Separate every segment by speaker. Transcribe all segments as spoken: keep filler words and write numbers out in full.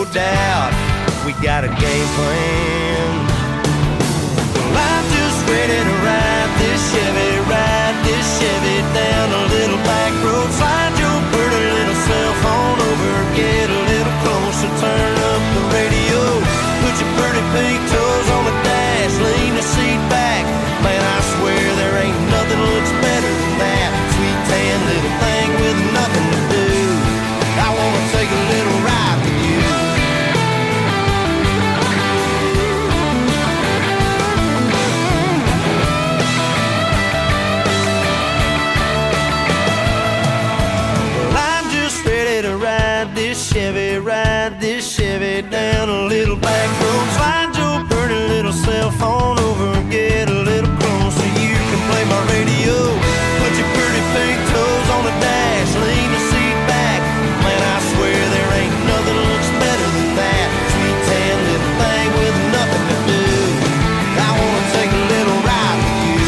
Speaker 1: doubt we got a game plan. Well, I'm just ready to ride this Chevy, ride this Chevy down a little back road. Slide your pretty little cell phone over, get a little closer, turn up the radio. Put your pretty pink toes on the dash, lean the seat back. Man, I swear there ain't nothing looks better than that sweet tan little thing with nothing to do. I wanna take a little ride with you. Well, I'm just ready to ride this Chevy, ride this Chevy down a little back road. Slide your pretty little cell phone over, get a little closer. You can play my radio. Put your pretty pink toes on the dash, lean the seat back. Man, I swear there ain't nothing looks better than that sweet tan little thing with nothing to do. I wanna take a little ride with you.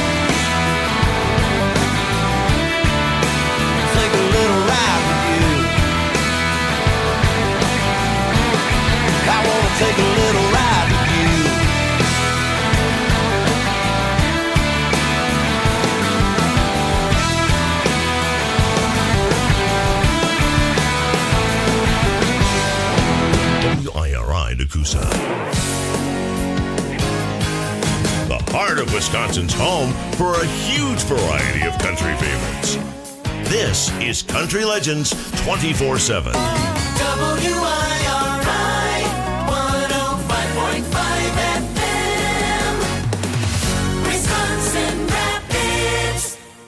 Speaker 1: Take a little ride with you. I wanna take a little ride with you.
Speaker 2: W I R I Nakusa. The heart of Wisconsin's home for a huge variety of country favorites. This is Country Legends twenty-four seven.
Speaker 3: W I R I one oh five point five F M, Wisconsin Rapids.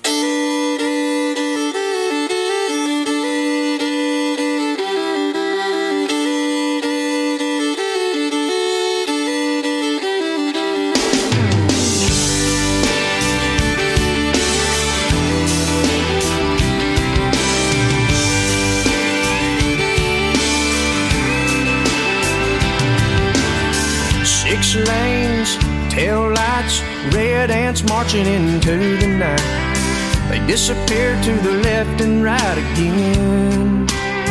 Speaker 1: Six lanes, tail lights, red ants marching into the night. They disappear to the left and right again.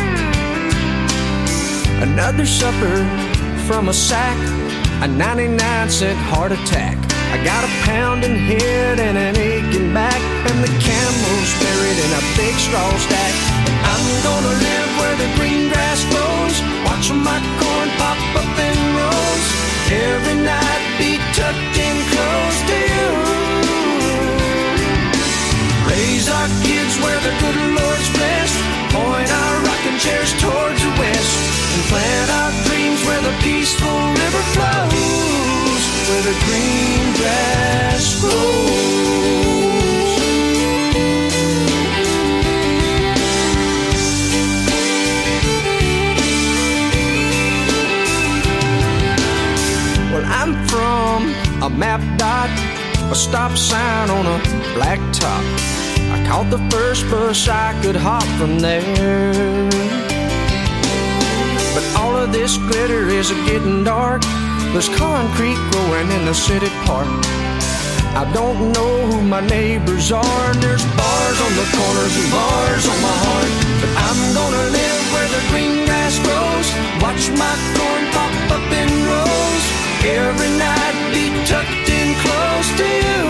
Speaker 1: Another supper from a sack, a ninety-nine cent heart attack. I got a pounding head and an aching back, and the camel's buried in a big straw stack. I'm gonna live where the green grass grows, watching my corn pop up in rows. Every night be tucked in close to you. Raise our kids where the good Lord's blessed, point our rocking chairs towards the west, and plant our dreams where the peaceful river flows, where the green grass grows. Well, I'm from a map dot, a stop sign on a black top. I caught the first bus I could hop from there. But all of this glitter is getting dark. There's concrete growing in the city park. I don't know who my neighbors are, and there's bars on the corners and bars on my heart. But I'm gonna live where the green grass grows, watch my corn pop up in rows. Every night be tucked in close to you.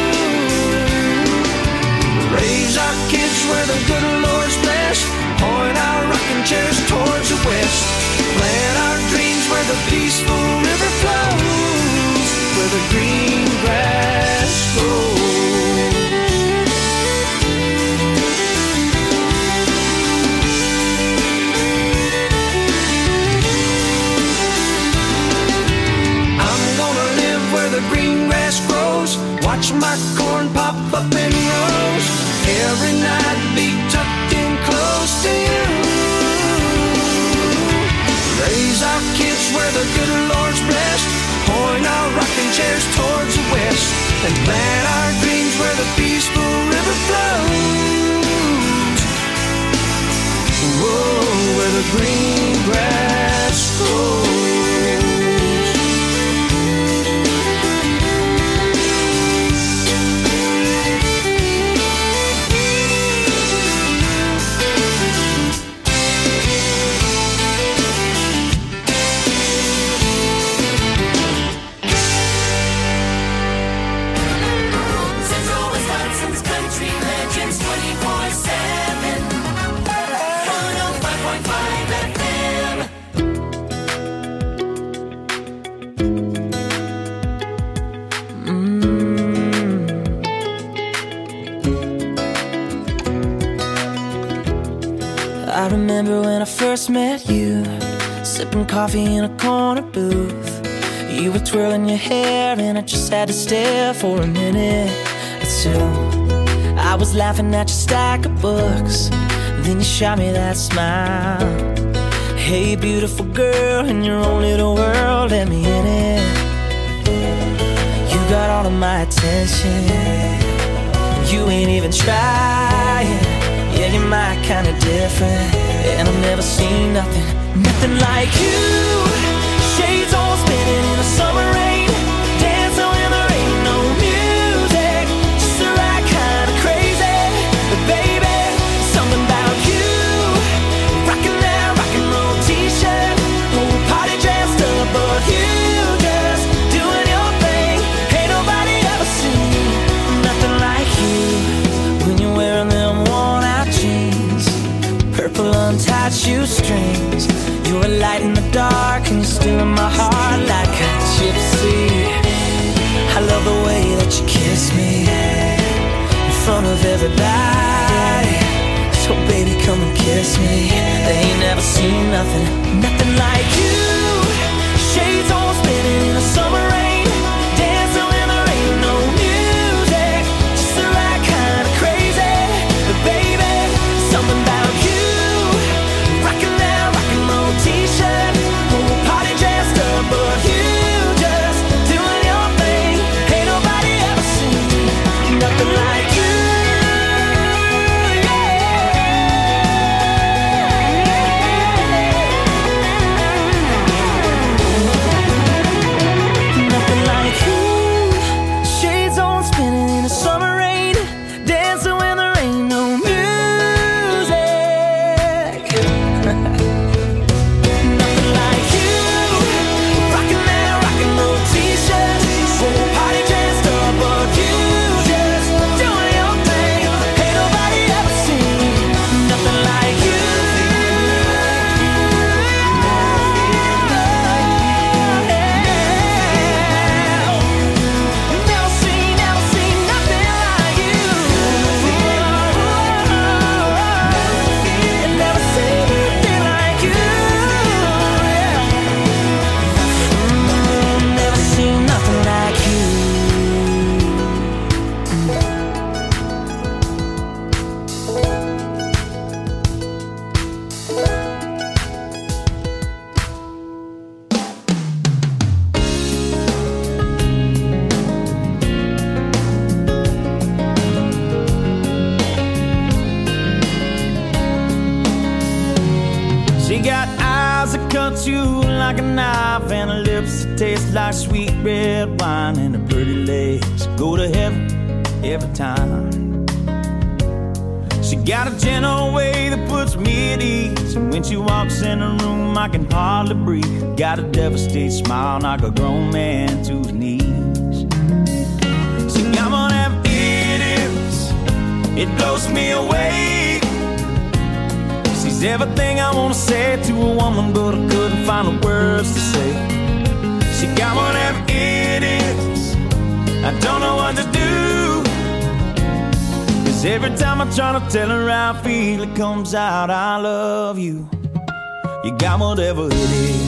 Speaker 1: Raise our kids where the good Lord's blessed, point our rocking chairs towards the west, plant our dreams where the peaceful river flows, where the green grass grows. The green grass grows, watch my corn pop up in rows. Every night be tucked in close to you. Raise our kids where the good Lord's blessed, point our rocking chairs towards the west, and plant our dreams where the peaceful river flows. Whoa, where the green grass grows.
Speaker 4: I remember when I first met you, sipping coffee in a corner booth. You were twirling your hair and I just had to stare for a minute or two. I was laughing at your stack of books, then you shot me that smile. Hey beautiful girl, in your own little world, let me in it. You got all of my attention, you ain't even trying. Yeah, you're my kind of different, and I've never seen nothing, nothing like you. Shades all spinning in the summer rain, dancing when there ain't no music, just the right kind of crazy. But baby, something about you, rocking that rock and roll t-shirt, whole party dressed up, but you just doing your thing. Ain't nobody ever seen nothing like you. When you're wearing them worn out jeans, purple untied shoestrings, you're a light in the dark and you're still in my heart like a gypsy. I love the way that you kiss me in front of everybody. So baby, come and kiss me. They ain't never seen nothing, nothing like you. Shades all spinning in the summer rain, dancing when there ain't no music, just the right kind of crazy. But baby, something about you, rocking that rock and roll t-shirt, whole party dressed up, but you just doing your thing. Ain't nobody ever seen nothing like you. Nothing like you. Shades on spinning in the summer rain, dancing when there ain't no music. Nothing like you, rocking that rock and roll t-shirt, whole party dressed up, but you just doing your thing. Ain't nobody ever seen nothing like you. Never seen, never seen nothing like you. Never seen nothing like you. Never seen nothing like you.
Speaker 5: She got eyes that cut you like a knife, and her lips that taste like sweet red wine, and her pretty legs go to heaven every time. She got a gentle way that puts me at ease, and when she walks in the room I can hardly breathe. Got a devastated smile, knock a grown man to his knees. She got one of them idiots, it blows me away. She's everything I wanna say to a woman, but I couldn't find the words to say. She got one of them idiots, I don't know what to do. Cause every time I try to tell her how I feel, it comes out, I love you. You got whatever it is.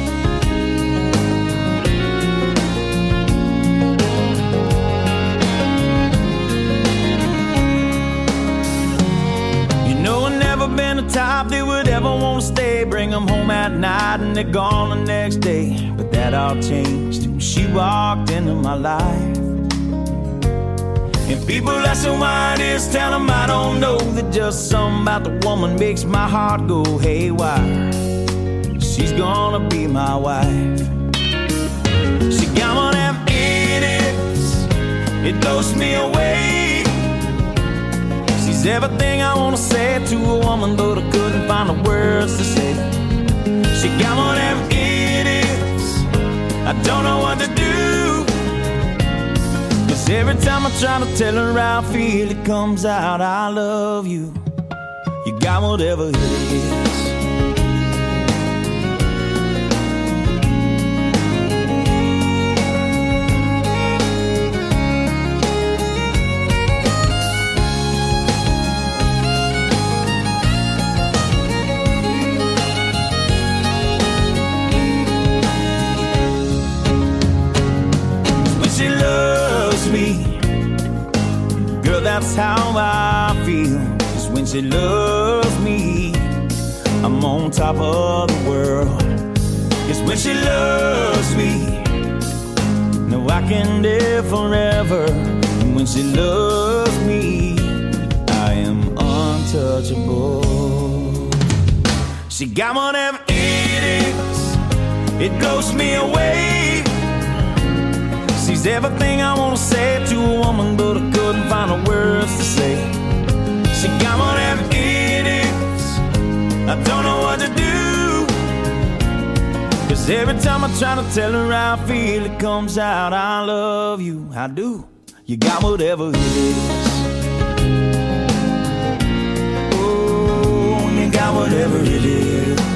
Speaker 5: You know I've never been the type that would ever want to stay, bring them home at night and they're gone the next day. But that all changed when she walked into my life. And people ask her why it is, tell them I don't know, that just something about the woman makes my heart go haywire. She's gonna be my wife. She got one of them idiots, it blows me away. She's everything I wanna say to a woman, but I couldn't find the words to say. She got one of them idiots, I don't know what to do. Cause every time I try to tell her how I feel, it comes out, I love you. You got whatever it is. that's how I feel. Cause when she loves me, I'm on top of the world. Cause when she loves me, no, I can live forever. And when she loves me, I am untouchable. She got whatever it is, it blows me away. She's everything I wanna say to a woman, but I couldn't find the words to say. She got whatever it is, I don't know what to do. Cause every time I try to tell her how I feel, it comes out, I love you, I do. You got whatever it is. Oh, you got whatever it is.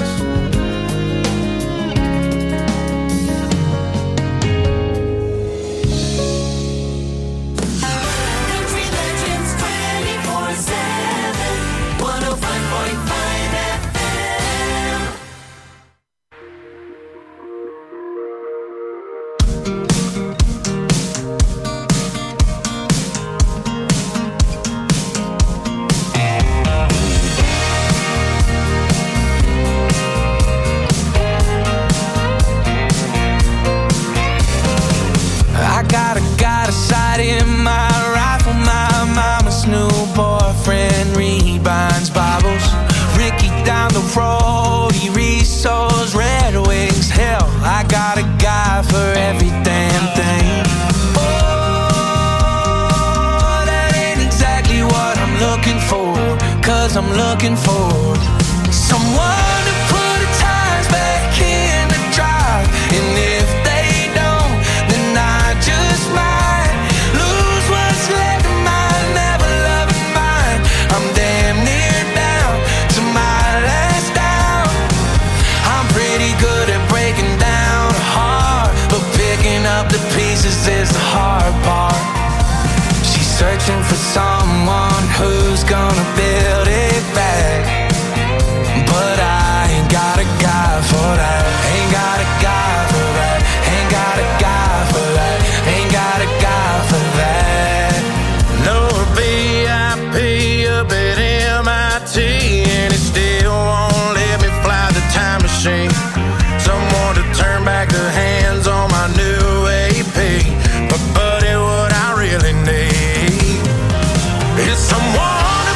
Speaker 4: I'm looking for someone to put the tires back in the drive. And if they don't, then I just might lose what's left of my never-loving mind. I'm damn near down to my last down. I'm pretty good at breaking down a heart, but picking up the pieces is the hard part. She's searching for someone who's gonna build it back, but I ain't got a guy for that. Ain't got a guy for that. Ain't got a guy for that. Ain't got a guy for that.
Speaker 6: No V I P up at M I T, and it still won't let me fly the time machine. Someone to turn back the hands on my new A P. But buddy, what I really need is someone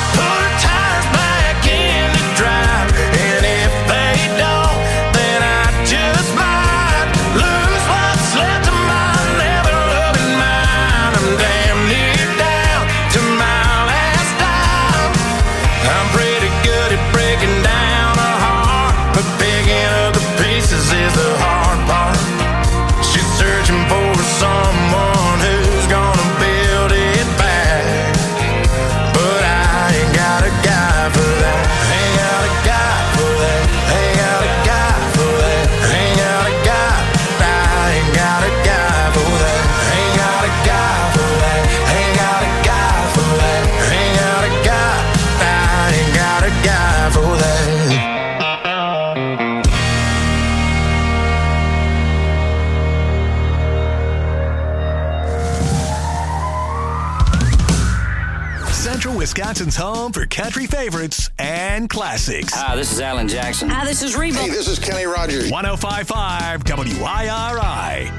Speaker 7: Wisconsin's home for country favorites and classics.
Speaker 8: Hi, this is Alan Jackson.
Speaker 9: Hi, this is Reba.
Speaker 10: Hey, this is Kenny Rogers.
Speaker 7: one oh five point five W I R I.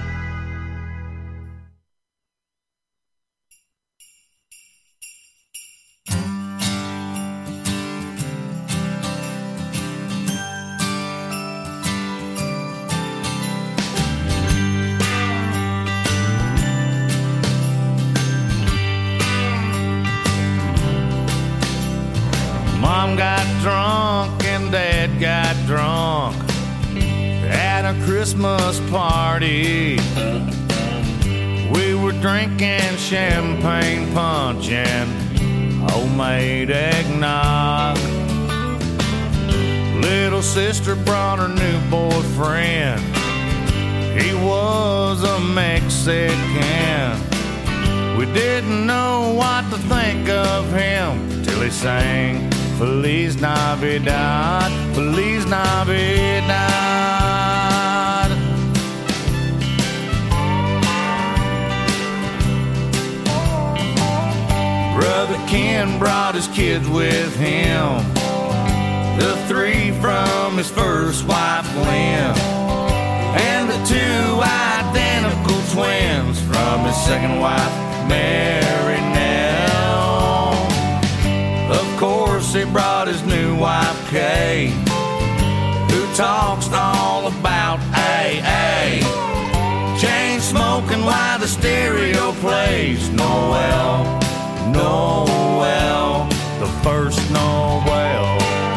Speaker 6: Mom got drunk and Dad got drunk at a Christmas party. We were drinking champagne punch and homemade eggnog. Little sister brought her new boyfriend. He was a Mexican. We didn't know what to think of him till he sang Feliz Navidad, Feliz Navidad. Brother
Speaker 5: brought his kids with him. The three from his first wife, Lynn, and the two identical twins from his second wife, Mary Nell. Of course, he brought his new wife, Kay, who talks all about A A. Chain smoking while the stereo plays Noel, Noel, the first Noel.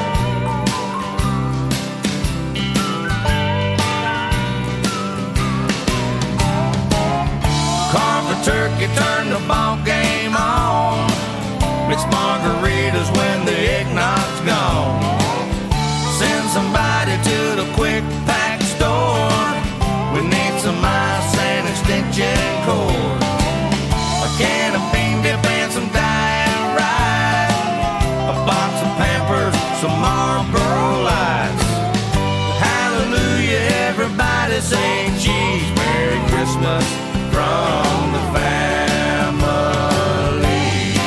Speaker 5: Carver turkey turned the ball game on. Mixed margaritas when the eggnog's gone. Send somebody to the quick pack store. We need some ice and extension cord. A can of bean dip and some Diet Rite. A box of Pampers, some Marlboro Lights. Hallelujah, everybody say cheese. Merry Christmas from the family.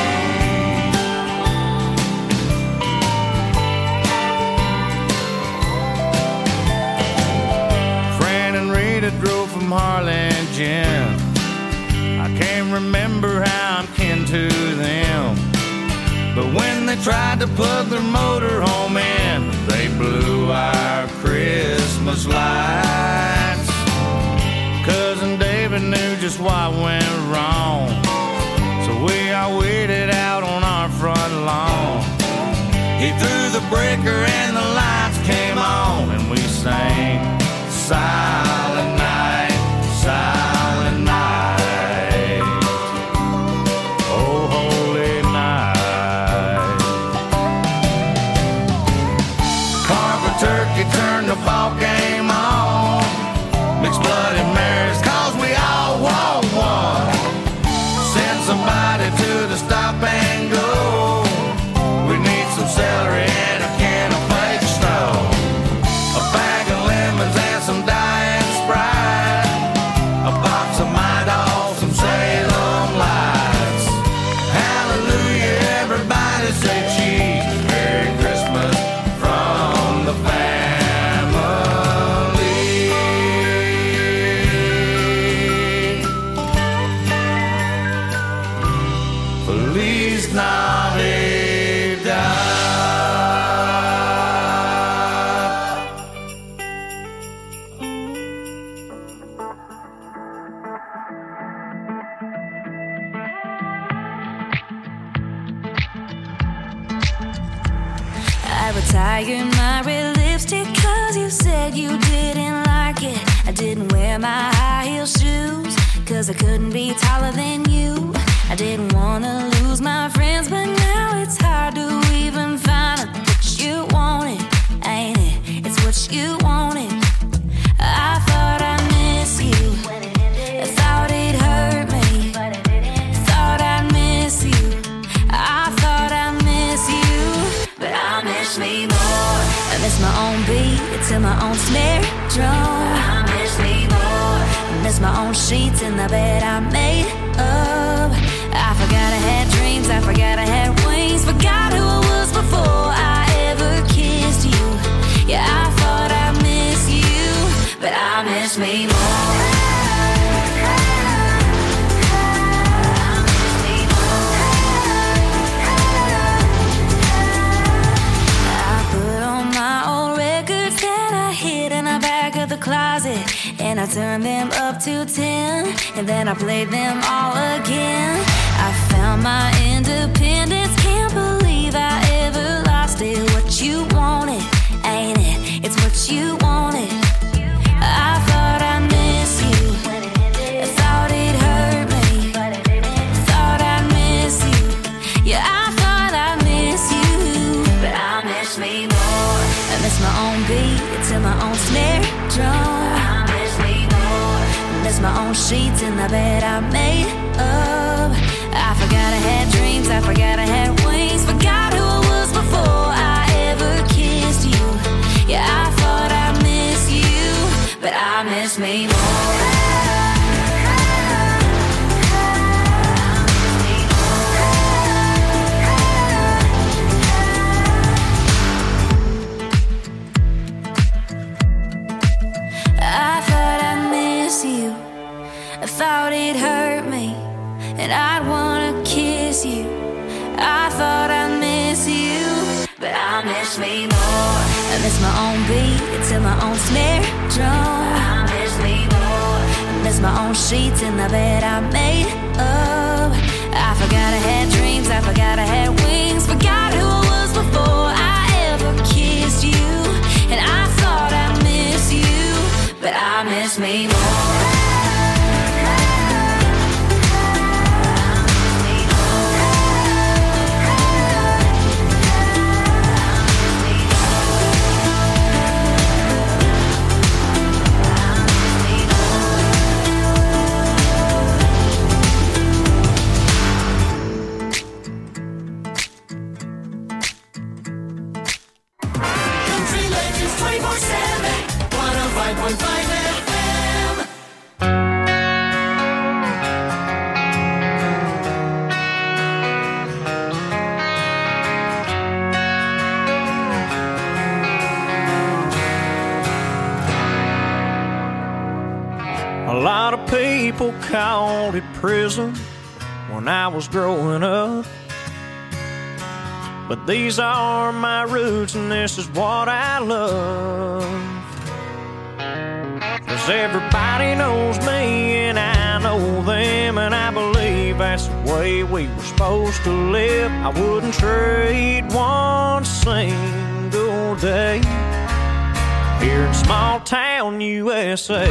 Speaker 5: Fran and Rita drove from Harlingen. I can't remember how I'm kin to them, but when they tried to plug their motor home in, they blew our Christmas lights. Cousin David knew just what went wrong, so we all waited out on our front lawn. He threw the breaker and the lights came on, and we sang Silent Night, Silent Night, oh holy night. Carver turkey turned the ball game on. Mixed Bloody Marys, cause we all want one. Send somebody to the stop and go. We need some celery and a can of fake snow. A bag of lemons and some Diet Sprite. A box of My Dog, some Salem Lights. Hallelujah, everybody say cheese. Merry Christmas from the family. Feliz Navidad.
Speaker 8: I retired my red lipstick cause you said you didn't like it. I didn't wear my high heel shoes cause I couldn't be taller than you. I didn't wanna lose my friends, but now it's hard to even find out what you wanted, ain't it? It's what you wanted. I thought I miss you, I thought it hurt me, thought I'd miss you, I thought I miss you, but I miss me more. I miss my own beat to my own snare drum. I miss me more. I miss my own sheets in the bed I made up. I forgot I had dreams, I forgot I had wings, forgot who I was before I ever kissed you. Yeah, I thought I miss you, but I miss me more. Closet, and I turned them up to ten, and then I played them all again. I found my independence, can't believe I ever lost it. What you wanted, ain't it? It's what you wanted. I thought I miss you, I thought it hurt me, thought I'd miss you. Yeah, I thought I miss you, but I miss me more. I miss my own beat to my own snare drum. I miss me more. I miss my own sheets in the bed I made up. I forgot I had dreams, I forgot I had wings, forgot who I was before I ever kissed you. Yeah, I thought I miss you, but I miss me more. I miss me more. I miss my own beat to my own snare drum. I miss me more. I miss my own sheets in the bed I made up. I forgot I had dreams, I forgot I had wings, forgot who I was before I ever kissed you. And I thought I miss you, but I miss me more. twenty-four seven, one oh five point five F M.
Speaker 5: A lot of people called it prison when I was growing up, but these are my roots and this is what I love. 'Cause everybody knows me and I know them, and I believe that's the way we were supposed to live. I wouldn't trade one single day here in small town U S A.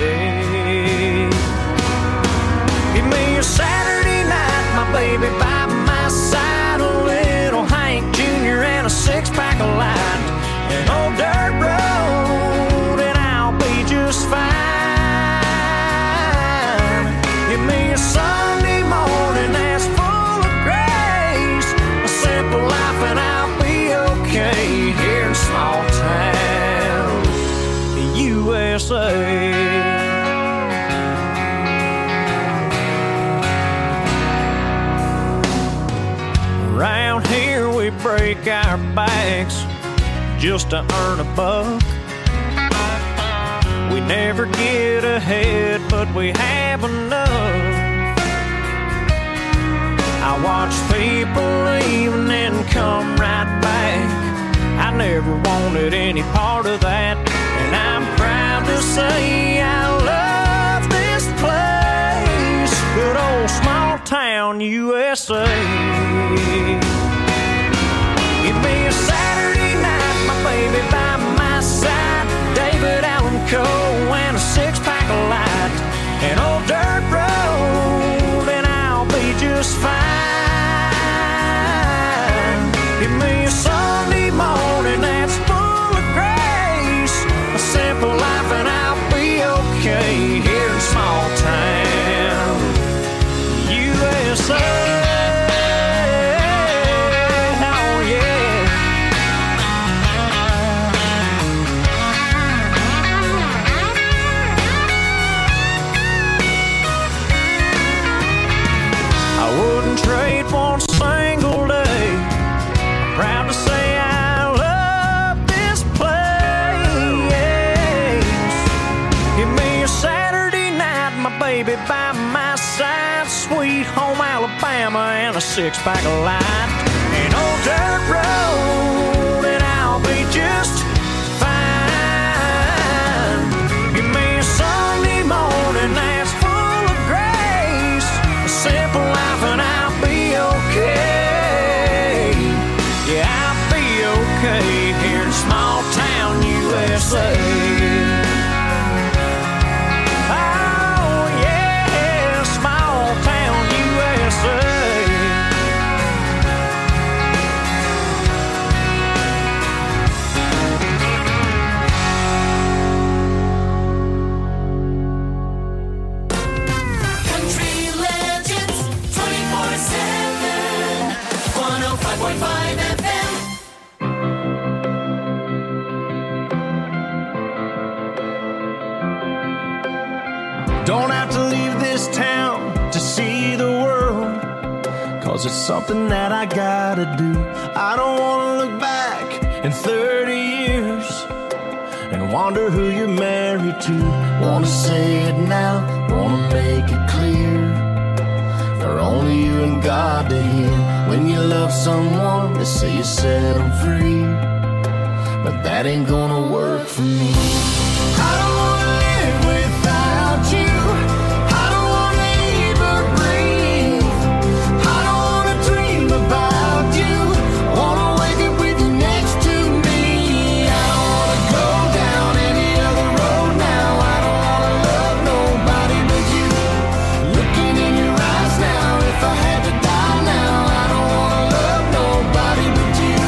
Speaker 5: Give me a Saturday night, my baby by my side, a little Hank Junior and a six-pack of light, an old dirt road, and I'll be just fine. Give me a Sunday morning that's full of grace, a simple life, and I'll be okay here in small town U S A. Around here we break our backs just to earn a buck. We never get ahead, but we have enough. I watch people leave and then come right back. I never wanted any part of that, and I'm proud to say I love this place, good old small town U S A. Give me a Saturday night, my baby by my side, David Allan Coe and a six-pack of light, an old dirt road, and I'll be just fine. Give me a Sunday morning that's full of grace, a simple life, and I'll be okay here in small town U S A. Trade one single day. I'm proud to say I love this place. Give me a Saturday night, my baby by my side, sweet home Alabama and a six-pack of light, an old dirt road, and I'll be just fine. Give me a Sunday morning that's full of grace, a simple life, and I'll be okay. Yeah, I'll be okay here in small town U S A. Oh yeah, small town U S A.
Speaker 3: Country Legends twenty-four seven, one oh five point five F M.
Speaker 5: Don't have to leave this town to see the world, 'cause it's something that I gotta do. I don't wanna look back in thirty years and wonder who you're married to.
Speaker 9: Wanna say it now, wanna make it clear, for only you and God to hear. When you love someone, they say you set them free. but that ain't gonna work for me.
Speaker 3: I don't wanna live without you. I don't wanna even breathe. I don't wanna dream about you. Wanna wake up with you next to me. I don't wanna go down any other road now. I don't wanna love nobody but you. Looking in your eyes now, if I had to die now, I don't wanna love nobody but you.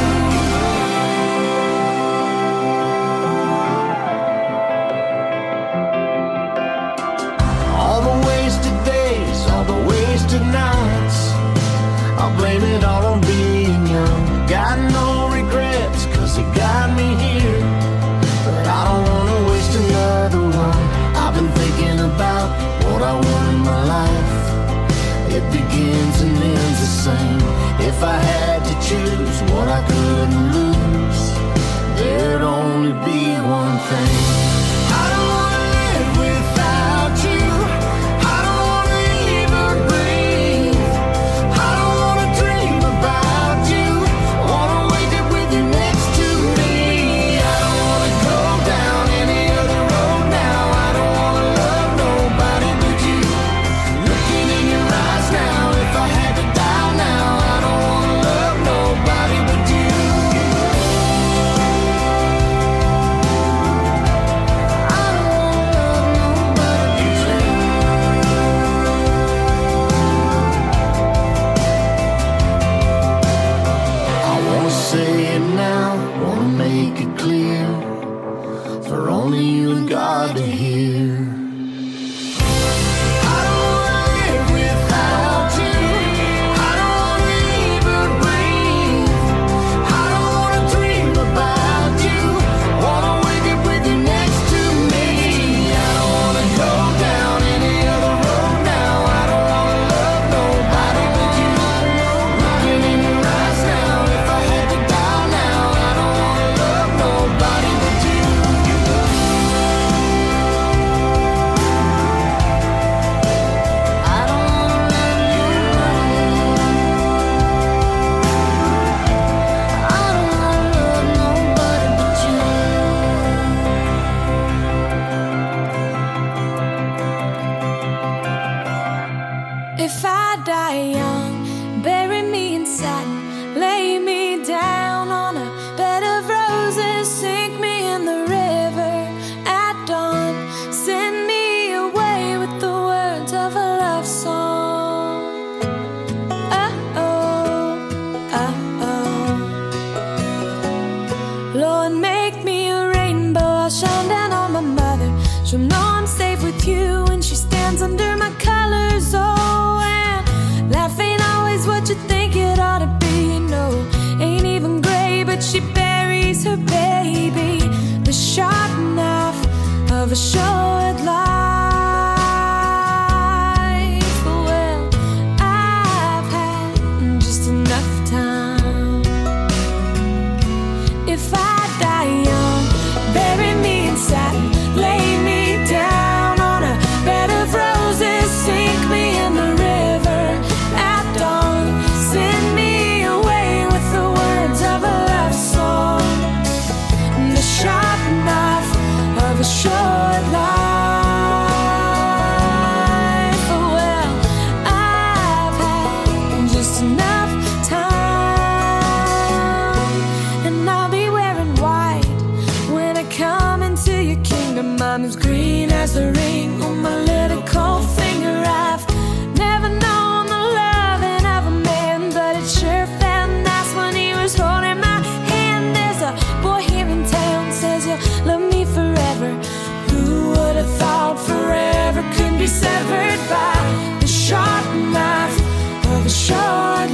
Speaker 3: All the wasted days, all the wasted nights, I'll blame it all on being young. Got no regrets, cause it got me here. But I don't wanna waste another one. I've been thinking about what I want in my life. It begins and ends the same. If I had to choose what I couldn't lose, there'd only be one thing. I don't wanna live without you. I don't wanna even breathe. I don't wanna dream about you. Wanna wake up with you next to me. I don't wanna go down any other road now. I don't wanna love nobody but you. Looking in your eyes now, if I had to die now, I don't wanna love nobody but you. I don't wanna love nobody but you. I wanna say it now, wanna make it clear, for only you and God to hear. I don't wanna live without you. I don't wanna even breathe. I don't wanna dream about you. Wanna wake up with you next to me. I don't wanna go down any other road now. I don't wanna love nobody but you. Looking in your eyes now, if I had to die now, I don't wanna love nobody but you. I don't wanna love nobody. I don't wanna love nobody but you.
Speaker 8: If I die young, bury me in satin, lay me down on a bed of roses, sink me in the river at dawn, send me away with the words of a love song. Uh-oh, uh-oh. Lord, make me a rainbow, I'll shine down on my mother. She'll know I'm safe with you when she stands under my colors. Oh, and life ain't always what you think it ought to be. No, ain't even gray, but she buries her baby. The sharp knife of a short life. Well, I've had just enough time. If I die young, bury me in satin, lay me down on a bed of roses, sink me in the river at dawn, send me away with the words of a love song. The sharp knife of a short life. Well, I've had just enough time, and I'll be wearing white when I come into your kingdom. I'm as green as the ring on my little cold finger. I've never known the loving of a man, but it sure felt nice when he was holding my hand. There's a boy here in town says you'll love me forever. Who would have thought forever could be severed by the sharp knife of a short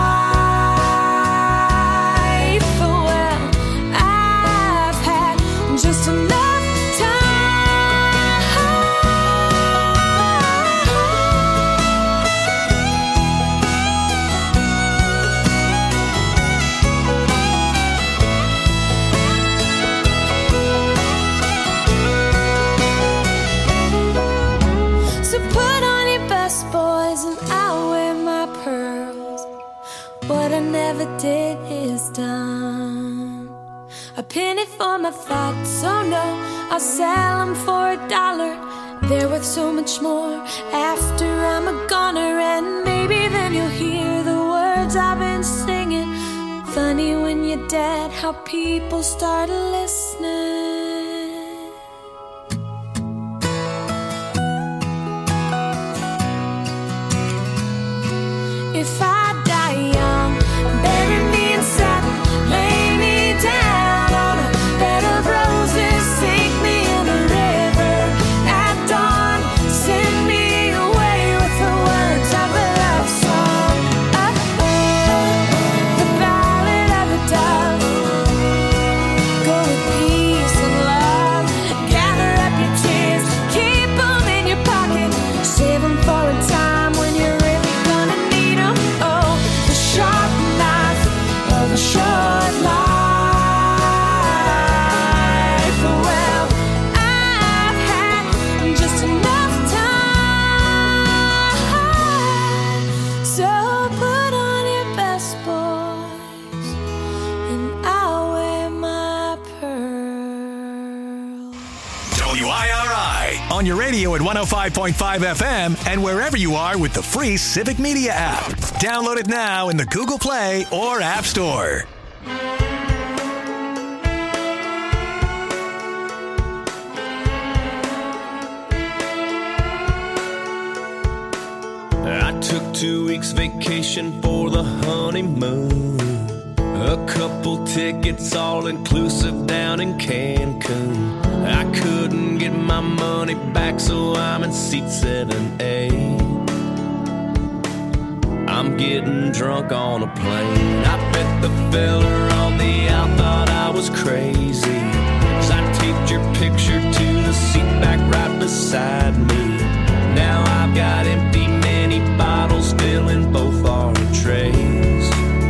Speaker 8: life? Well, I've had just enough time. So put on your best boys and I'll wear my pearls. What I never did is done. I penny for my thoughts, oh no, I'll sell them for a dollar. They're worth so much more after I'm a goner. And maybe then you'll hear the words I've been singing. Funny when you're dead, how people start listening. If I die young, bury me in satin, lay me down on a bed of roses, sink me in a river at dawn, send me away with the words of a love song. Oh, oh, the ballad of a dove. Go with peace and love, gather up your tears, keep them in your pocket, save them for a time when you're really gonna need them. Oh, the sharp knife of a short life. Well, I've had just enough time. So put on your best, boys, and I'll wear my pearl.
Speaker 7: W I R I on your radio at one oh five point five F M and wherever you are with the free Civic Media app. Download it now in the Google Play or App Store.
Speaker 5: I took two weeks vacation for the honeymoon. A couple tickets all inclusive down in Cancun. I couldn't get my money back, so I'm in seat seven A. I'm getting drunk on a plane. I bet the fella on the out thought I was crazy, 'cause I taped your picture to the seat back right beside me. Now I've got empty mini bottles filling both our trays.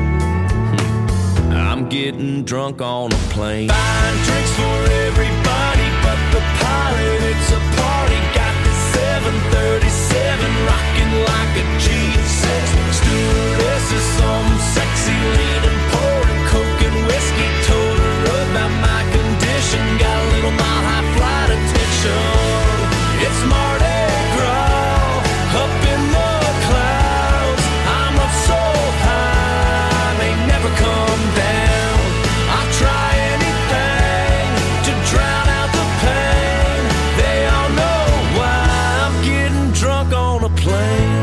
Speaker 5: I'm getting drunk on a plane. Buying drinks for everybody but the pilot. It's a party. Got the seven thirty-seven rocking like a G six. Stewardess is some sexy leaning, pouring coke and whiskey. Told her about my condition. Got a little mile high flight attention. It's Mardi Gras up in the clouds. I'm up so high, may never come down. I'll try anything to drown out the pain. They all know why I'm getting drunk on a plane.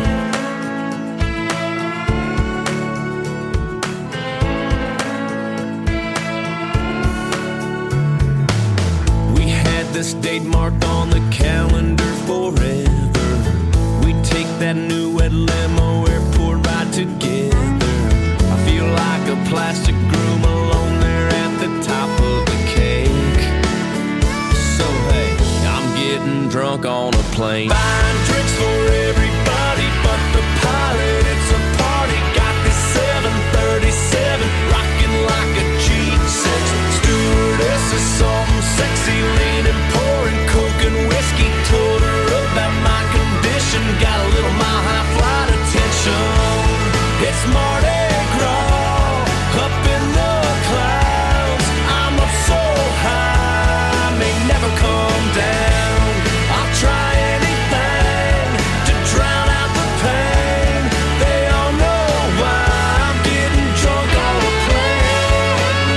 Speaker 5: We had this date marked on the calendar forever. We take that new red limo airport ride together. I feel like a plastic groom alone there at the top of the cake. So hey, I'm getting drunk on a plane. Buying drinks for everybody but the pilot. It's a party. Got this seven thirty-seven rocking like a G six. Stewardess is some sexy leaning, pouring coke and whiskey. Told her about my condition. Got a little mile high flight attention. It's Mardi Gras up in the clouds. I'm up so high, may never come down. I'll try anything to drown out the pain. They all know why I'm getting drunk on a plane.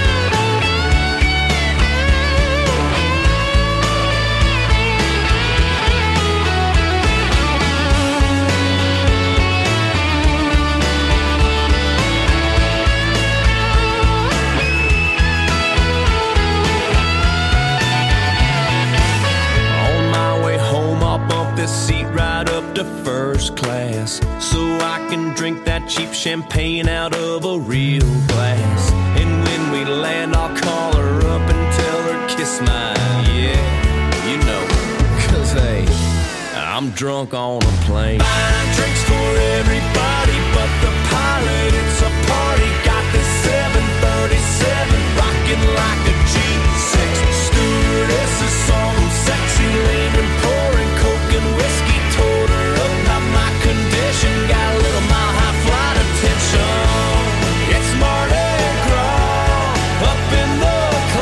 Speaker 5: On my way home, I'll bump this seat right up to first class, so I can drink that cheap champagne out of a real glass. And when we land, I'll call her up and tell her kiss my, yeah, you know, 'cause hey, I'm drunk on a plane. Buying drinks for everybody but the pilot. It's a party. Got this seven thirty-seven rocking like a G six. Stewardess is some sexy leaning, pouring coke and whiskey. Told her about my condition. Got a little mile high flight attention. It's Mardi Gras up in the clouds.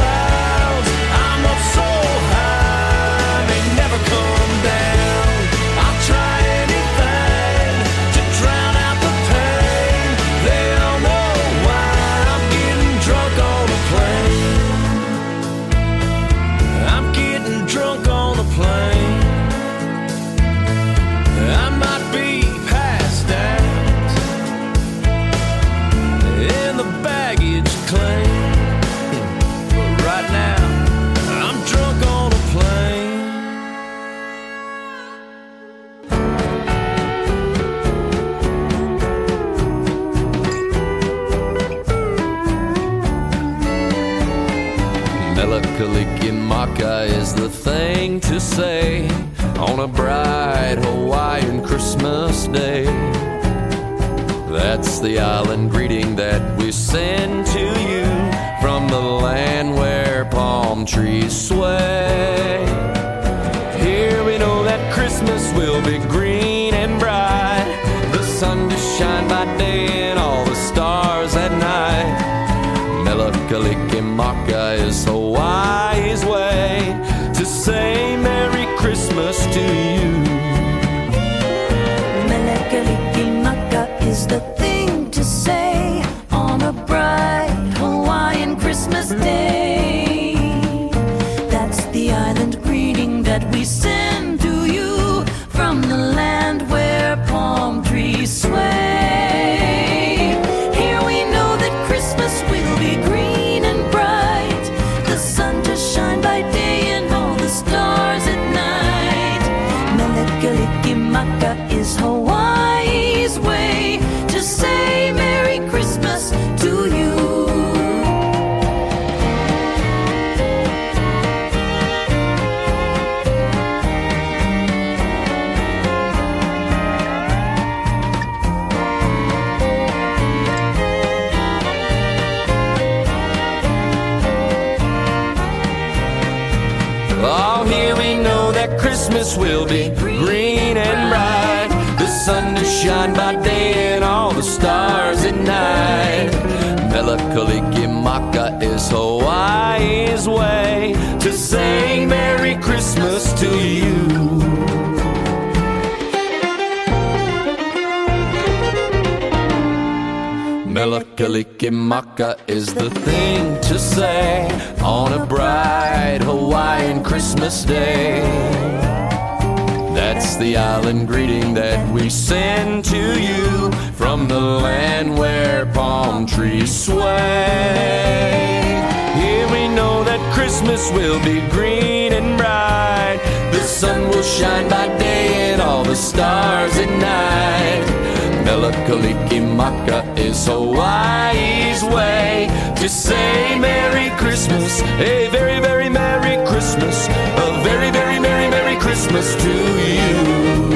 Speaker 10: Mele Kalikimaka is the thing to say on a bright Hawaiian Christmas day. That's the island greeting that we send to you from the land where palm trees sway. Here we know that Christmas will be green and bright, the sun to shine by day and all the stars at night. Mele Kalikimaka is Hawaii's way to say Merry Christmas to you.
Speaker 8: Mele Kalikimaka is the thing to say on a bright Hawaiian Christmas day. That's the island greeting that we send to you from the land where palm trees sway. Here we know that Christmas will be green and bright, the sun to shine by day and all the stars at night. Mele Kalikimaka is Hawaii's way to say Merry Christmas to you.
Speaker 10: Oh, here we know that Christmas will be green and bright, the sun to shine by day and all the stars at night. Mele Kalikimaka is Hawaii's way to say Merry Christmas to you. Mele Kalikimaka is the thing to say on a bright Hawaiian Christmas day. That's the island greeting that we send to you from the land where palm trees sway. Here we know that Christmas will be green and bright, the sun will shine by day and all the stars at night. Mele Kalikimaka is Hawaii's way to say Merry Christmas, a very, very Merry Christmas, a very, very Merry, Merry Christmas to you.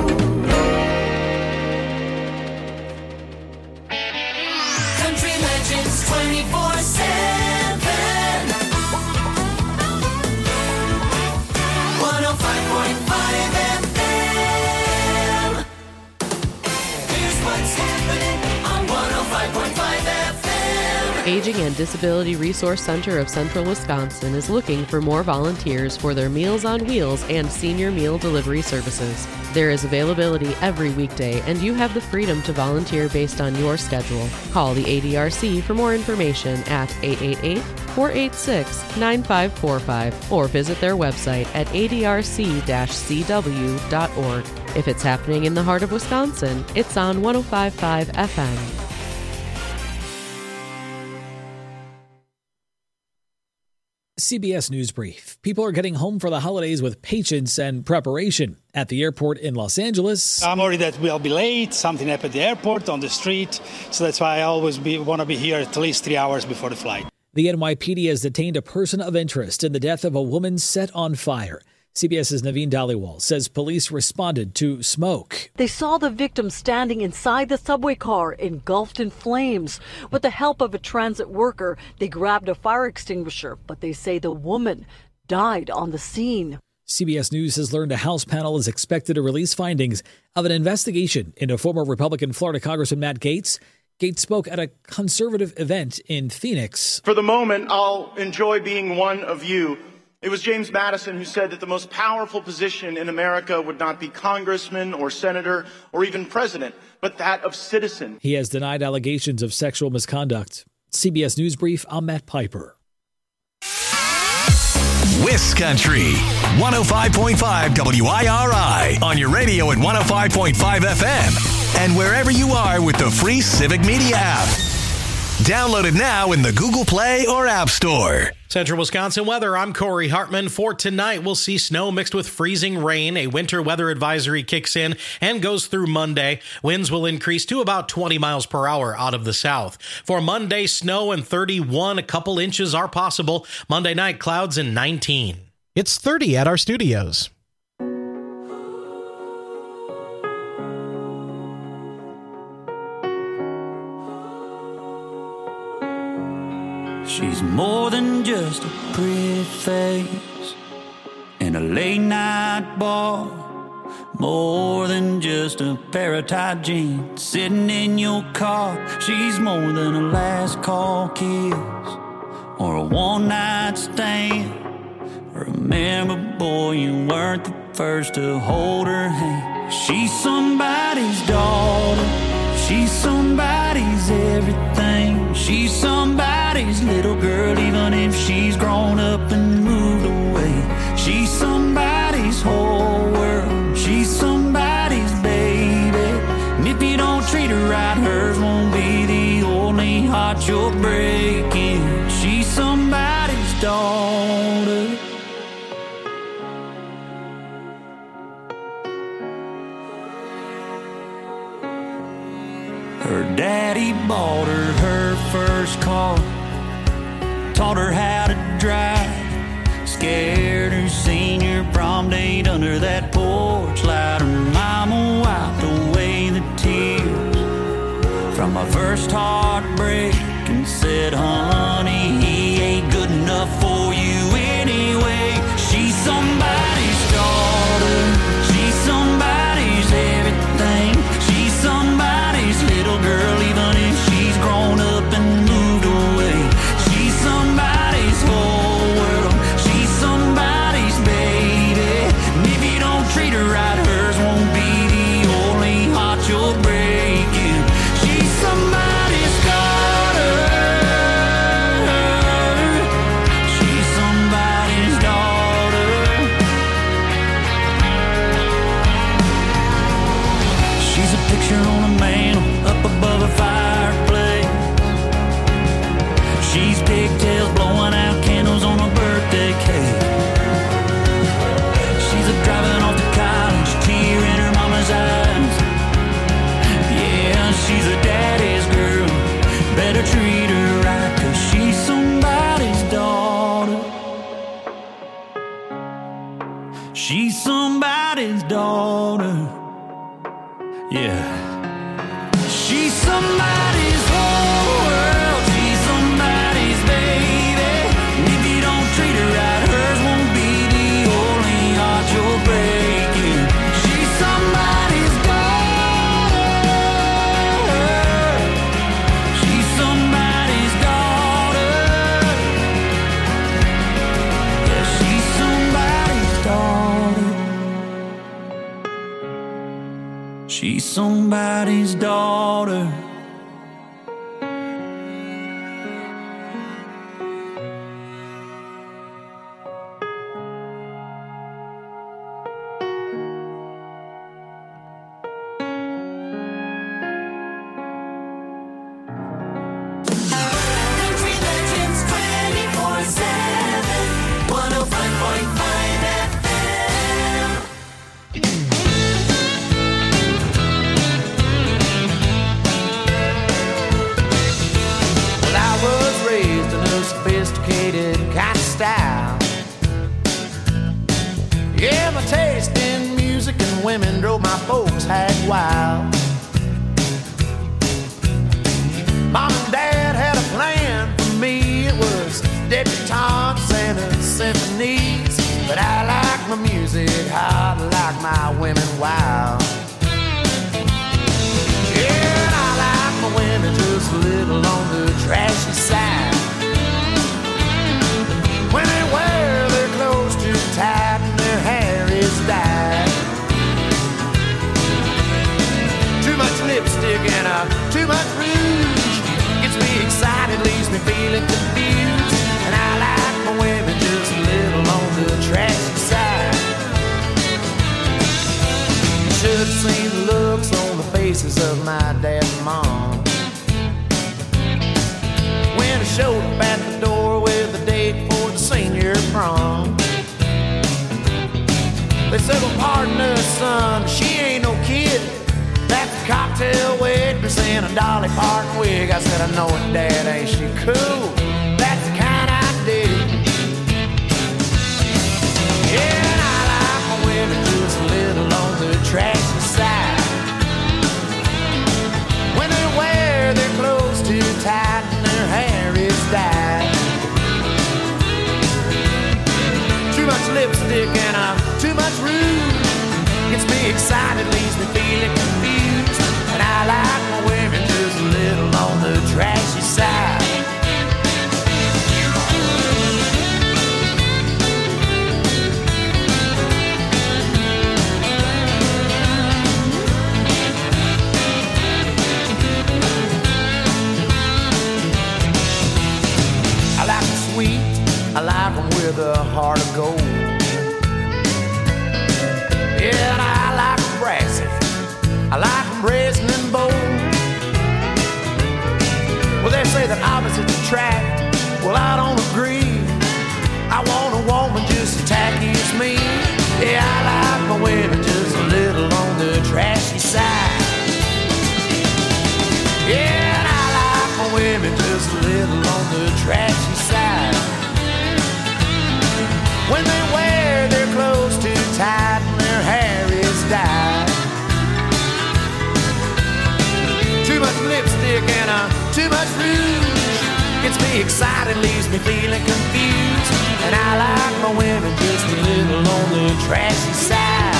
Speaker 8: Country Legends twenty-four seven. one oh five point five F M. Here's what's happening on one oh five point five F M.
Speaker 11: Aging and Disability Resource Center of Central Wisconsin is looking for more volunteers for their Meals on Wheels and senior meal delivery services. There is availability every weekday, and you have the freedom to volunteer based on your schedule. Call the A D R C for more information at eight eight eight, four eight six, nine five four five or visit their website at a d r c dash c w dot org. If it's happening in the heart of Wisconsin, it's on one oh five point five F M.
Speaker 12: C B S News Brief. People are getting home for the holidays with patience and preparation. At the airport in Los Angeles,
Speaker 13: I'm worried that we'll be late, something happened at the airport, on the street, so that's why I always be, want to be here at least three hours before the flight.
Speaker 12: The N Y P D has detained a person of interest in the death of a woman set on fire. CBS's Naveen Dhaliwal says police responded to smoke.
Speaker 14: They saw the victim standing inside the subway car, engulfed in flames. With the help of a transit worker, they grabbed a fire extinguisher, but they say the woman died on the scene.
Speaker 12: C B S News has learned a House panel is expected to release findings of an investigation into former Republican Florida Congressman Matt Gaetz. Gaetz spoke at a conservative event in Phoenix.
Speaker 15: For the moment, I'll enjoy being one of you. It was James Madison who said that the most powerful position in America would not be congressman or senator or even president, but that of citizen.
Speaker 12: He has denied allegations of sexual misconduct. C B S News Brief, I'm Matt Piper.
Speaker 7: Wiscountry, one oh five point five W I R I, on your radio at one oh five point five F M, and wherever you are with the free Civic Media app. Download it now in the Google Play or App Store.
Speaker 16: Central Wisconsin weather, I'm Corey Hartman. For tonight, we'll see snow mixed with freezing rain. A winter weather advisory kicks in and goes through Monday. Winds will increase to about twenty miles per hour out of the south. For Monday, snow and thirty-one, a couple inches are possible. Monday night, clouds and nineteen.
Speaker 17: It's thirty at our studios.
Speaker 5: She's more than just a pretty face in a late night bar, more than just a pair of tight jeans sitting in your car. She's more than a last call kiss or a one night stand. Remember, boy, you weren't the first to hold her hand. She's somebody's daughter, she's somebody's everything. She's somebody's little girl, even if she's grown up and moved away. She's somebody's whole world, she's somebody's baby. And if you don't treat her right, hers won't be the only heart you're breaking. She's somebody's daughter. Her daddy bought her her first car, taught her how to drive, scared her senior prom date under that porch light. Her mama wiped away the tears from my first heartbreak and said, honey, he ain't good enough for you anyway. She's somebody's daughter, she's somebody's everything. She's somebody's little girl, even if she's grown up and moved away. She's somebody's whole world, she's somebody's baby. And if you don't treat her right, hers won't be the only heart you're breaking. She's somebody's daughter, she's somebody's daughter. She's a picture on a mantle up above a fireplace. She's pigtails blowing out candles on a birthday cake. She's a driving off to college, tear in her mama's eyes. Yeah, she's a daddy's girl, better treat her right, 'cause she's somebody's daughter. She's somebody's daughter. Yeah. She's somebody's whole world, she's somebody's baby. And if you don't treat her right, hers won't be the only heart you're breaking. She's somebody's daughter, she's somebody's daughter. Yeah, she's somebody's daughter. She's somebody's daughter.
Speaker 1: Country Legends twenty-four seven, one oh five point five F M.
Speaker 3: Well, I was raised in a sophisticated kind of style. Yeah, my taste in music and women drove my folks hag wild. Mom and Dad had a plan for me. It was debutantes and a symphonies. But I like my music hot, like my women wild. Yeah, and I like my women just a little on the trashy side. When they wear their clothes too tight and their hair is dyed. Too much lipstick and uh, too much rouge gets me excited, leaves me feeling confused. And I like my women just a little on the trashy side. Should have seen the looks on the faces of my dad and mom when I showed up at the door with a date for They said, well, pardon her, son, but she ain't no kid. That's a cocktail waitress in a Dolly Parton wig. I said, I know it, Dad, ain't she cool? That's the kind I dig. Yeah, and I like my women just a little on the trashy side. When they wear their clothes too tight and their hair is dyed. Too much lipstick and uh, too much rouge gets me excited, leaves me feeling confused. And I like my women just a little on the trashy side. I like them sweet, I like them with a heart of gold. Yeah, and I like them brassy, I like them brazen and bold. Well, they say that opposites attract, well, I don't agree. I want a woman just as tacky as me. Yeah, I like my women just a little on the trashy side. Yeah, and I like my women just a little on the trashy side. When they wear their clothes too tight and their hair is dyed. Too much lipstick and uh, too much rouge gets me excited, leaves me feeling confused. And I like my women just a little on the trashy side.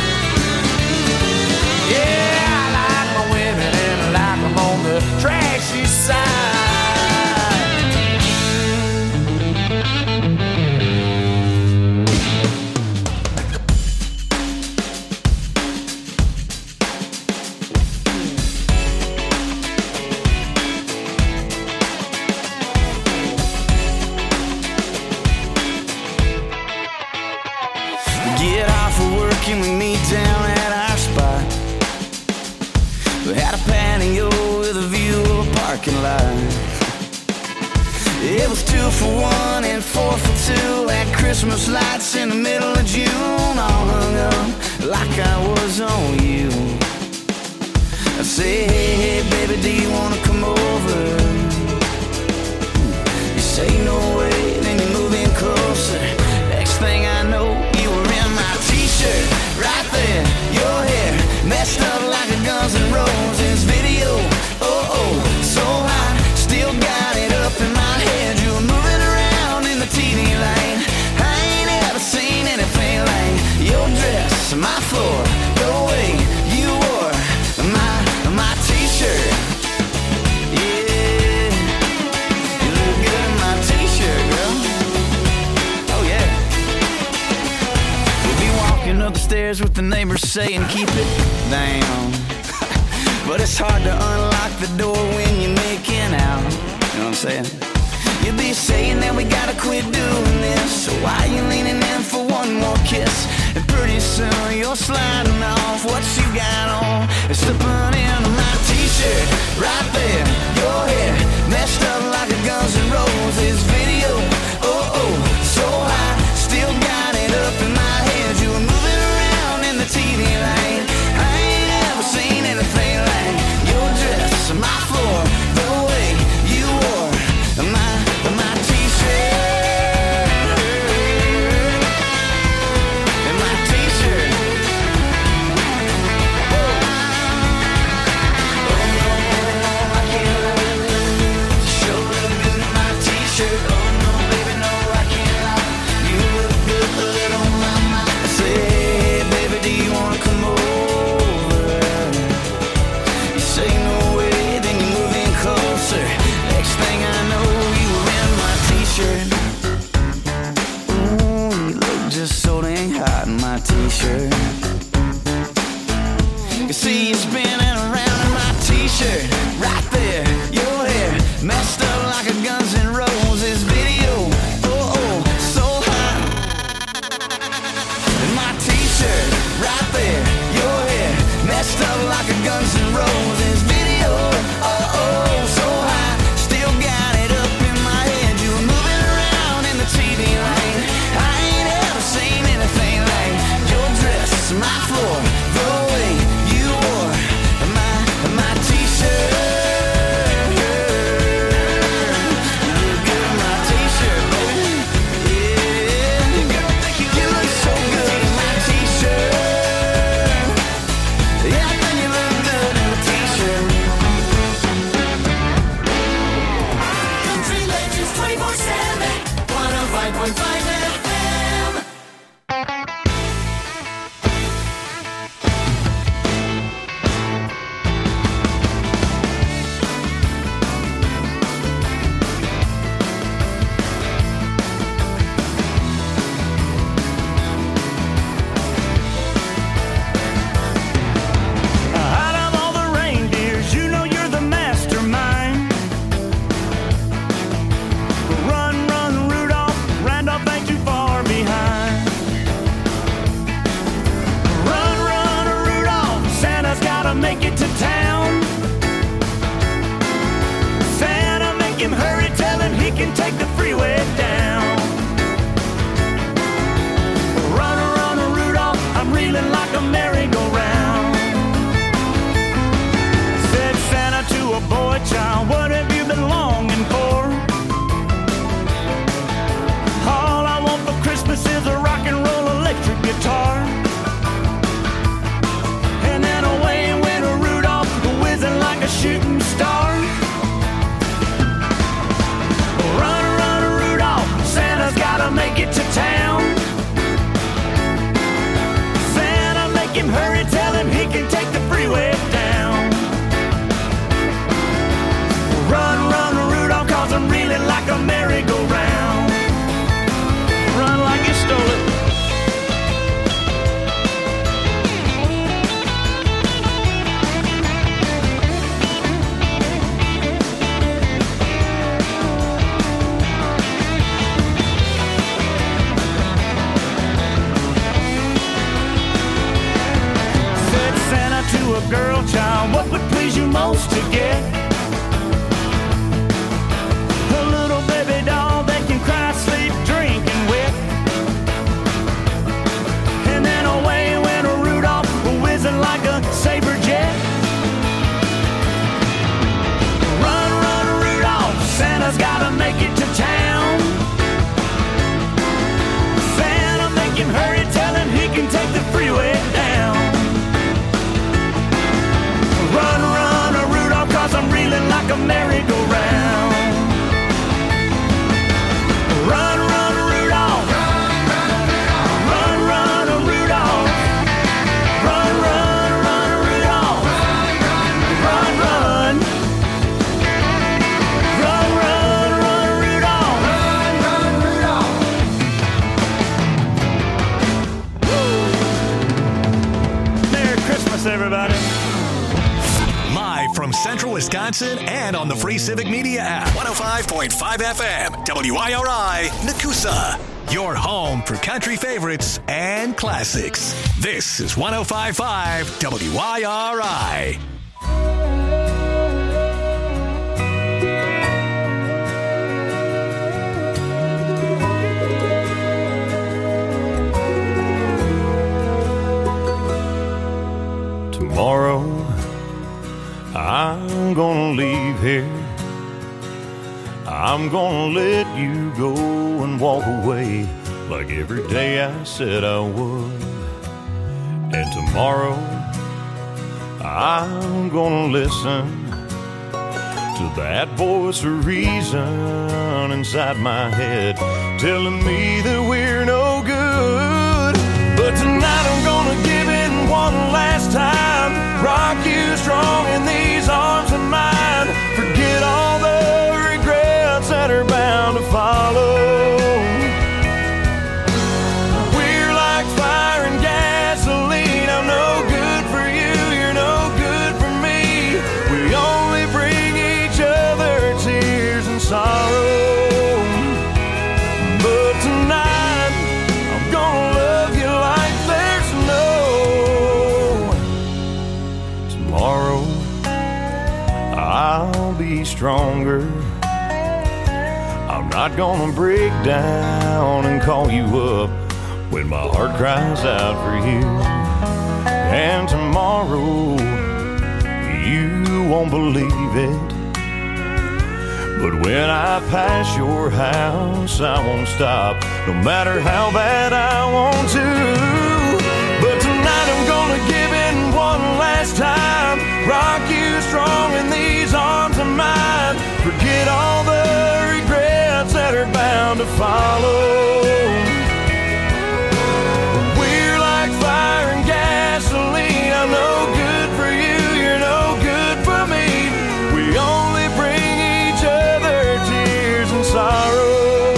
Speaker 3: Yeah, I like my women and I like them on the trashy side.
Speaker 1: Get off of work and we meet down at our spot. We had a patio with a view of a parking lot. It was two for one and four for two at Christmas lights in the middle of June, all hung up like I was on you. I say, hey, hey, baby, do you wanna come over? You say no way, then you move in closer. Next thing I know, you were in my t-shirt, right there, your hair messed up like a Guns N' Roses video. Oh, oh, so hot, still got it up in my head. You were moving around in the T V light. I ain't ever seen anything like your dress, my floor, the way you wore my, my t-shirt. Yeah, you look good in my t-shirt, girl. Oh, yeah. We'll be walking up the stairs with the neighbors saying, keep it down. But it's hard to unlock the door when you're making out. You know what I'm saying? You'll be saying that we gotta quit doing this. So why you leaning in for one more kiss? And pretty soon you're sliding off what you got on and slipping into my t-shirt. Right there, your hair messed up like a Guns N' Roses video. Oh, oh, so high, still got it up in my head. You were moving around in the T V light. I ain't ever seen anything like your dress, my floor, the way you wore my, my t-shirt. And my t-shirt. Oh no, I can't lie. Sure look good in my t-shirt. Oh no, baby, no, I can't lie. You look good, good on my mind. I say, hey, baby, do you wanna come over? You say no way, then you move in closer. Next thing I know, you were in my t-shirt. Ooh, you look just so dang hot in my t-shirt. You see you spinning around in my t-shirt. Right there, your hair messed up like a Guns N' Roses video. Oh, oh, so hot. In my t-shirt, right there, your hair messed up like a Guns N' Roses video. Oh, oh, so hot, still got it up in my head. You were moving around in the T V light. I ain't ever seen anything like your dress.
Speaker 5: make it to town. Santa, make him hurry, tell him he can take the freeway down. Run, run, Rudolph, I'm reeling like a merry-go-round. Said Santa to a boy child, what have you been longing for? All I want for Christmas is a rock and roll electric guitar. And then away went a Rudolph, whizzing like a shooting star. Run, run, Rudolph, Santa's gotta make it to town. Santa, make him hurry, tell him he can take the freeway down. Run, run, Rudolph, cause I'm reeling like a merry-go-round. Run like you stole it. Said Santa to a girl child, what would please you most to get? A little baby doll that can cry, sleep, drink, and whip. And then away went a Rudolph, whizzing like a saber jet. Run, run, Rudolph, Santa's gotta make it to town. Santa, make him hurry, tell him he can take the freeway down. Run, run, Rudolph, cause I'm reeling like a merry-go-round. Run, run, Rudolph. Run, run, Rudolph. Run, run, run, Rudolph. Run, run. Run, run, run, Rudolph. Run, run, Rudolph. Merry Christmas, everybody.
Speaker 7: Live from Central Wisconsin and on the free Civic Media app. one oh five point five F M, W I R I, Nakusa. Your home for country favorites and classics. This is one oh five point five W I R I.
Speaker 18: Tomorrow I'm gonna leave here. I'm gonna let you go and walk away like every day I said I would. And tomorrow I'm gonna listen to that voice of reason inside my head telling me that we're no good. But tonight I'm gonna give it one last time, rock you strong in these arms of mine. Forget all the regrets that are bound to follow. We're like fire and gasoline. I'm no good for you, you're no good for me. We only bring each other tears and sorrow. But tonight I'm gonna love you like there's no tomorrow. I'll be stronger. I'm not gonna break down and call you up when my heart cries out for you. And tomorrow you won't believe it, but when I pass your house I won't stop, no matter how bad I want to. But tonight I'm gonna give in one last time, rock you strong in these arms of mine. Forget all the regrets that are bound to follow. We're like fire and gasoline. I'm no good for you, you're no good for me. We only bring each other tears and sorrow.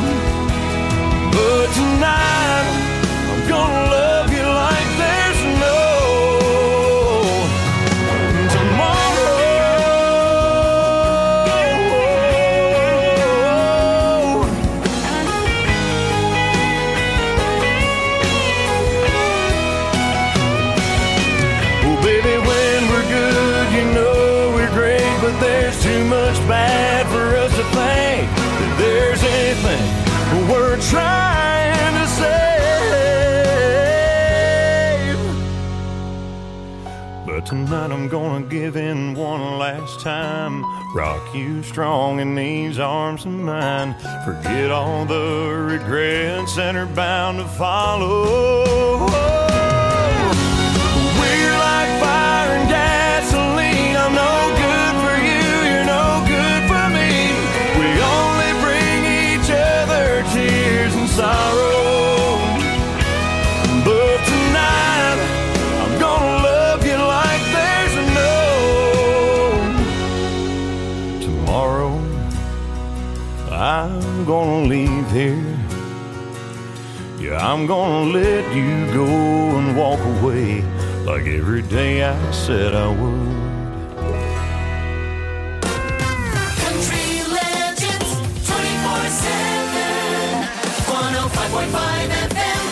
Speaker 18: But tonight I'm gonna love you like there's no tomorrow. much bad for us to think that there's anything we're trying to save. But tonight I'm gonna give in one last time, rock you strong in these arms of mine, forget all the regrets that are bound to follow. We're like fire and gasoline, I'm no good for you, you're no good for me. We only bring each other tears and sorrow. But tonight I'm gonna love you like there's no tomorrow. I'm gonna leave here. Yeah, I'm gonna let you go and walk away like every day I said I would.
Speaker 1: Country Legends twenty-four seven, one oh five point five F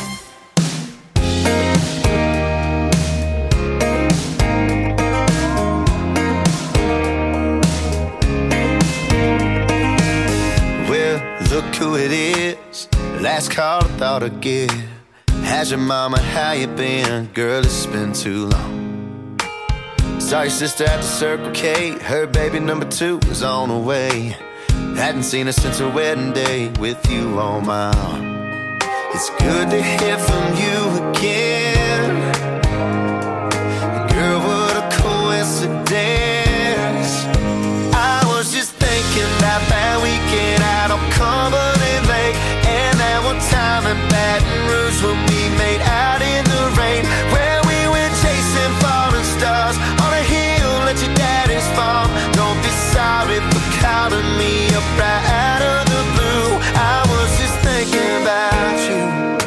Speaker 1: M.
Speaker 19: Well, look who it is. Last call I thought I'd get. How's your mama, how you been? Girl, it's been too long. Saw your sister at the Circle K. Her baby number two was on the way. Hadn't seen her since her wedding day with you on my arm. It's good to hear from you again. Girl, what a coincidence. I was just thinking about that weekend out on Cumberland Lake, and that one time in Baton Rouge when we made out in the rain, where we went chasing falling stars on a hill at your daddy's farm. Don't be sorry for calling me up right out of the blue. I was just thinking about you.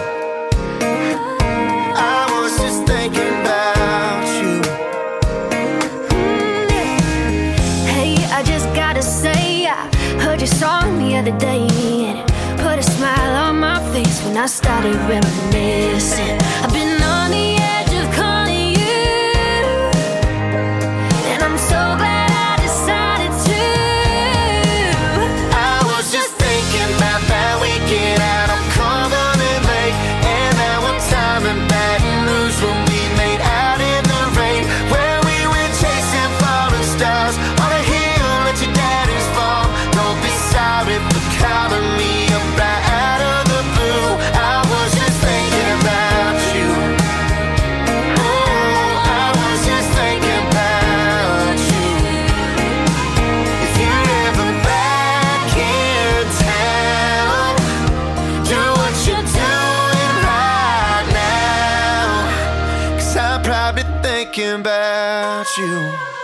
Speaker 19: I was just thinking about you.
Speaker 8: Hey, I just gotta say, I heard your song the other day, and it put a smile on my face when I started reminiscing. I've been on the edge of calling you, and I'm so glad I decided to.
Speaker 19: I was just thinking about that weekend out on Cumberland Lake, and that one time in Baton Rouge when we made out in the rain, where we went chasing falling stars on a hill at your daddy's farm. Don't be sorry for calling me up right out of the blue. I was just thinking about you. Oh, I was just thinking about you. If you're ever back in town, do what you're doing right now, 'cause I'm probably thinking about you.